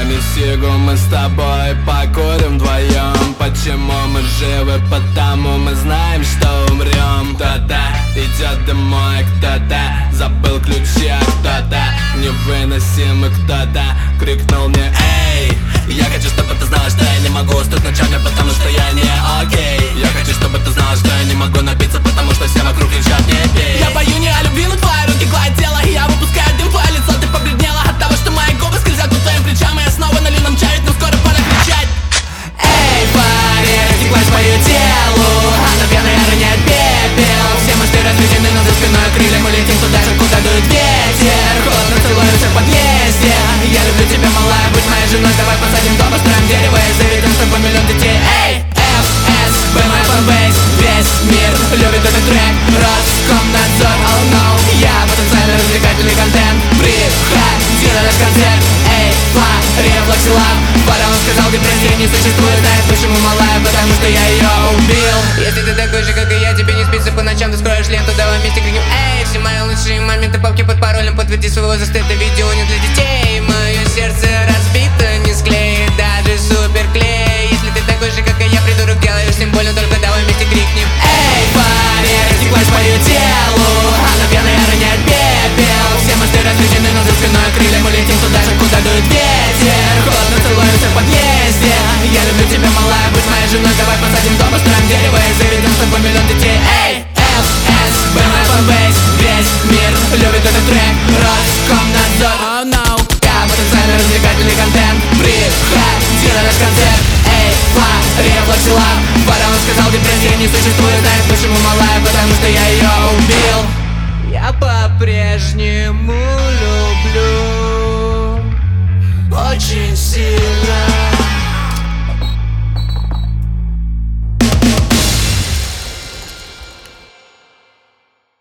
Дай мне сигу, мы с тобой покурим вдвоем. Почему мы живы? Потому мы знаем, что умрем. Кто-то идет домой, кто-то забыл ключи, а кто-то невыносимый, кто-то крикнул мне: эй! Я хочу, чтобы ты знала, что я не могу уснуть ночами, потому что я не окей. Я хочу, чтобы ты знала, что я не могу напиться, потому что все вокруг кричат: не пей. Я пою не о любви, но твои руки гладят тело, и я выпускаю дым, твое лицо, ты побледнела от того, что мои губы скользят по твоим плечам. И я снова налью нам чай, но скоро пора кричать: эй, парень, растеклась по ее телу, она пьяная роняет пепел. Все мосты разведены, но за спиной крылья мы летим туда же, куда дует ветер. Холодно целуемся в подъезде. Я люблю тебя, малая, будь моей женой. Давай посадим дом, построим дерево и заведем с тобой миллион детей. Эй, FS, мой фанбейс, весь мир любит этот трек. Роскомнадзор, oh no, я потенциально развлекательный контент. Приходи на наш концерт. Эй, Reflex Love. Фараон сказал, депрессии не существует. Знаешь почему, малая? Потому что я ее убил. Если ты такой же, как и я, тебе не спится по ночам, ты скроешь ленту, давай вместе крикнем: эй, все мои лучшие моменты, папки под паролем, подтверди свой возраст, это видео не для детей. Мое сердце разбито, не склеит даже суперклей. Если ты такой же, как и я, придурок, делаешь всем больно, только давай вместе крикнем: эй, парень, растеклась по ее телу, она пьяная роняет пепел. Все мосты разведены, но за спиной крылья мы летим туда же, куда дует ветер. Холодно целуемся в подъезде. Я люблю тебя, малая, будь моей женой. Давай посадим дом, построим дерево и заведем с тобой миллион детей. Эй, FS, мой фанбейс, весь мир любит этот трек. Роскомнадзор, oh no, я потенциально развлекательный контент. Приходи на наш концерт. Эй, Reflex Love. Фараон сказал, депрессии не существует. Знаешь почему, малая? Потому что я ее убил. Я по-прежнему люблю очень сильно.